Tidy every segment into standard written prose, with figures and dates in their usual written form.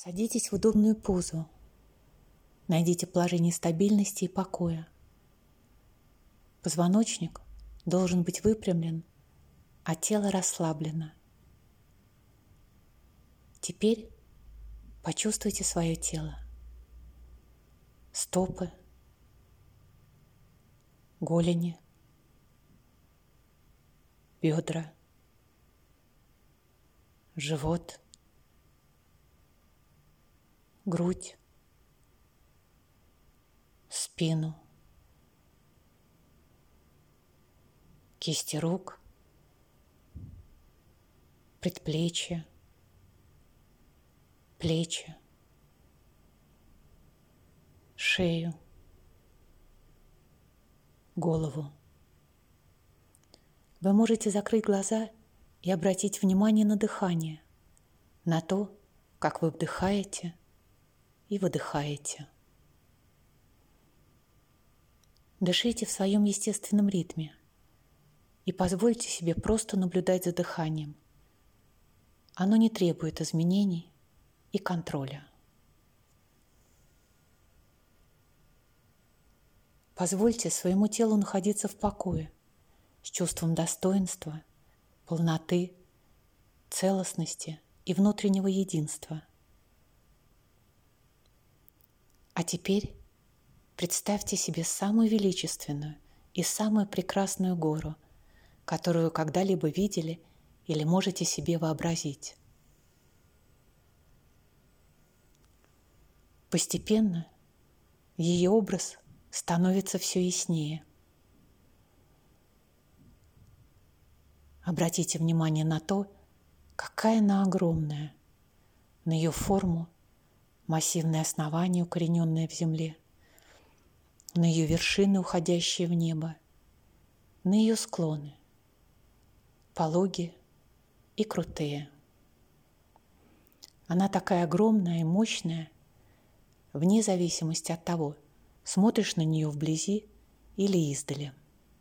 Садитесь в удобную позу. Найдите положение стабильности и покоя. Позвоночник должен быть выпрямлен, а тело расслаблено. Теперь почувствуйте свое тело. Стопы, голени, бедра, живот, грудь, спину, кисти рук, предплечья, плечи, шею, голову. Вы можете закрыть глаза и обратить внимание на дыхание, на то, как вы вдыхаете и выдыхаете. Дышите в своем естественном ритме и позвольте себе просто наблюдать за дыханием. Оно не требует изменений и контроля. Позвольте своему телу находиться в покое, с чувством достоинства, полноты, целостности и внутреннего единства. А теперь представьте себе самую величественную и самую прекрасную гору, которую когда-либо видели или можете себе вообразить. Постепенно ее образ становится все яснее. Обратите внимание на то, какая она огромная, на ее форму, массивное основание, укорененное в земле, на ее вершины, уходящие в небо, на ее склоны, пологие и крутые. Она такая огромная и мощная, вне зависимости от того, смотришь на нее вблизи или издали.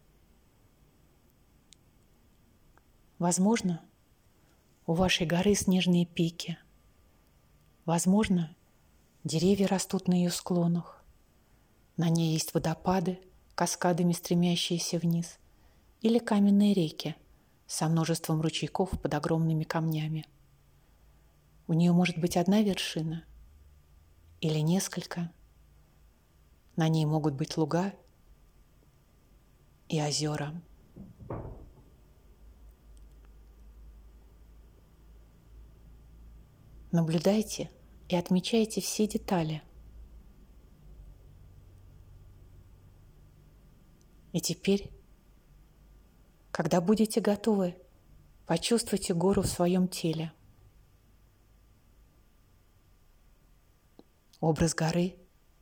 Возможно, у вашей горы снежные пики. Возможно, деревья растут на ее склонах. На ней есть водопады, каскадами стремящиеся вниз, или каменные реки со множеством ручейков под огромными камнями. У нее может быть одна вершина или несколько. На ней могут быть луга и озера. Наблюдайте и отмечайте все детали. И теперь, когда будете готовы, почувствуйте гору в своем теле. Образ горы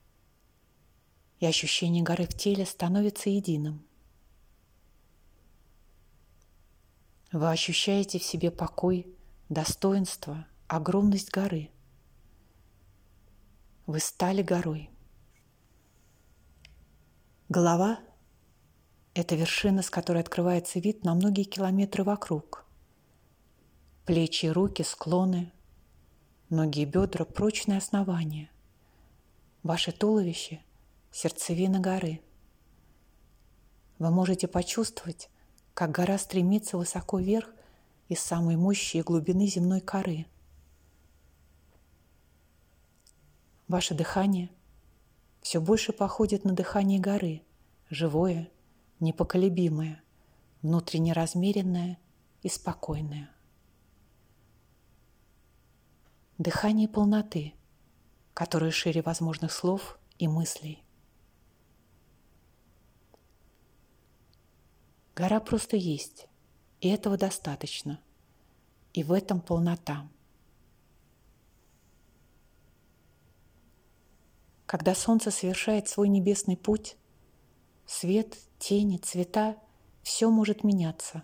и ощущение горы в теле становятся единым. Вы ощущаете в себе покой, достоинство, огромность горы. Вы стали горой. Голова – это вершина, с которой открывается вид на многие километры вокруг. Плечи и руки – склоны, ноги и бедра – прочное основание. Ваше туловище – сердцевина горы. Вы можете почувствовать, как гора стремится высоко вверх из самой мощи и глубины земной коры. Ваше дыхание все больше походит на дыхание горы, живое, непоколебимое, внутренне размеренное и спокойное. Дыхание полноты, которое шире возможных слов и мыслей. Гора просто есть, и этого достаточно, и в этом полнота. Когда солнце совершает свой небесный путь, свет, тени, цвета – все может меняться.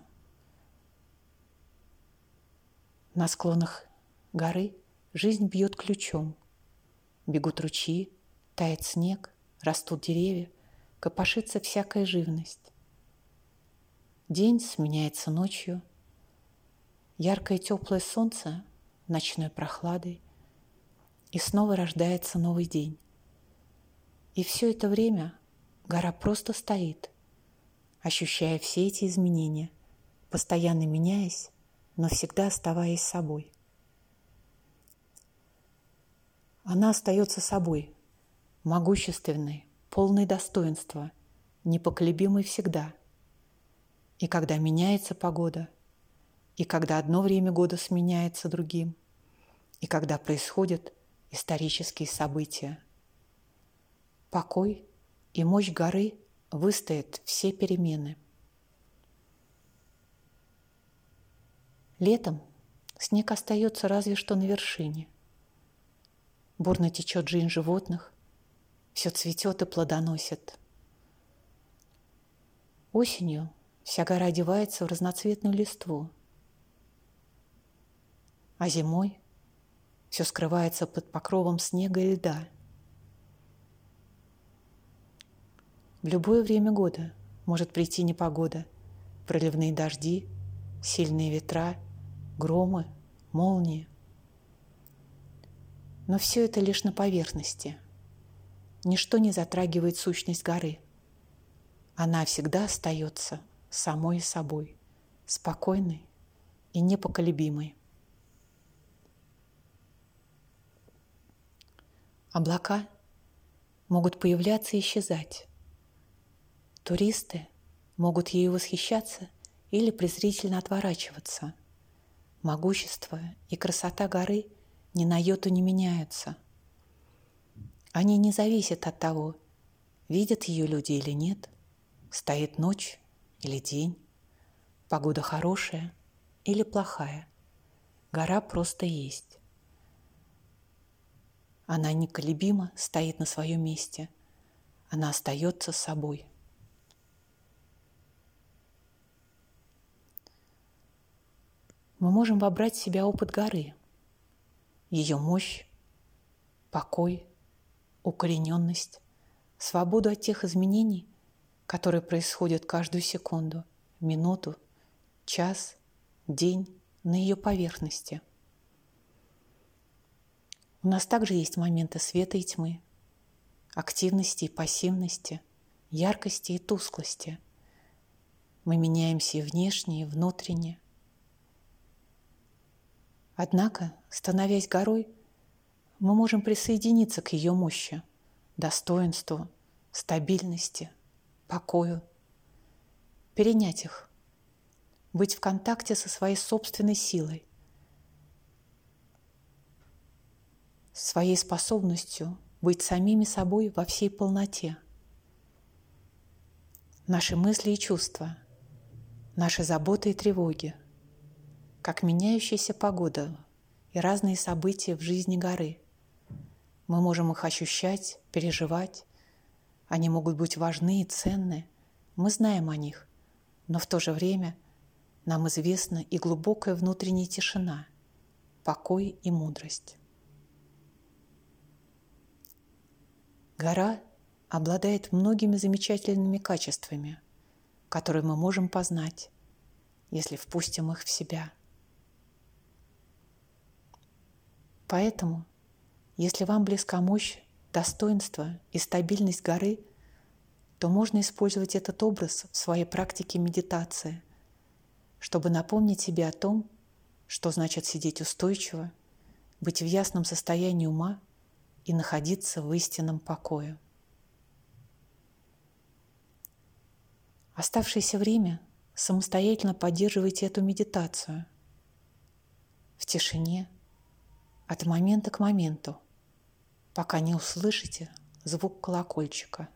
На склонах горы жизнь бьет ключом. Бегут ручьи, тает снег, растут деревья, копошится всякая живность. День сменяется ночью. Яркое теплое солнце ночной прохладой и снова рождается новый день. И все это время гора просто стоит, ощущая все эти изменения, постоянно меняясь, но всегда оставаясь собой. Она остается собой, могущественной, полной достоинства, непоколебимой всегда. И когда меняется погода, и когда одно время года сменяется другим, и когда происходят исторические события. Покой и мощь горы выстоят все перемены. Летом снег остается разве что на вершине. Бурно течет жизнь животных, все цветет и плодоносит. Осенью вся гора одевается в разноцветную листву, а зимой все скрывается под покровом снега и льда. В любое время года может прийти непогода, проливные дожди, сильные ветра, громы, молнии. Но все это лишь на поверхности. Ничто не затрагивает сущность горы. Она всегда остается самой собой, спокойной и непоколебимой. Облака могут появляться и исчезать. Туристы могут ею восхищаться или презрительно отворачиваться. Могущество и красота горы ни на йоту не меняются. Они не зависят от того, видят ее люди или нет, стоит ночь или день, погода хорошая или плохая. Гора просто есть. Она неколебимо стоит на своем месте. Она остается собой. Мы можем вобрать в себя опыт горы, ее мощь, покой, укорененность, свободу от тех изменений, которые происходят каждую секунду, минуту, час, день на ее поверхности. У нас также есть моменты света и тьмы, активности и пассивности, яркости и тусклости. Мы меняемся и внешне, и внутренне. Однако, становясь горой, мы можем присоединиться к ее мощи, достоинству, стабильности, покою, перенять их, быть в контакте со своей собственной силой, своей способностью быть самими собой во всей полноте. Наши мысли и чувства, наши заботы и тревоги, как меняющаяся погода и разные события в жизни горы. Мы можем их ощущать, переживать. Они могут быть важны и ценны. Мы знаем о них, но в то же время нам известна и глубокая внутренняя тишина, покой и мудрость. Гора обладает многими замечательными качествами, которые мы можем познать, если впустим их в себя. Поэтому, если вам близка мощь, достоинство и стабильность горы, то можно использовать этот образ в своей практике медитации, чтобы напомнить себе о том, что значит сидеть устойчиво, быть в ясном состоянии ума и находиться в истинном покое. Оставшееся время самостоятельно поддерживайте эту медитацию в тишине, от момента к моменту, пока не услышите звук колокольчика.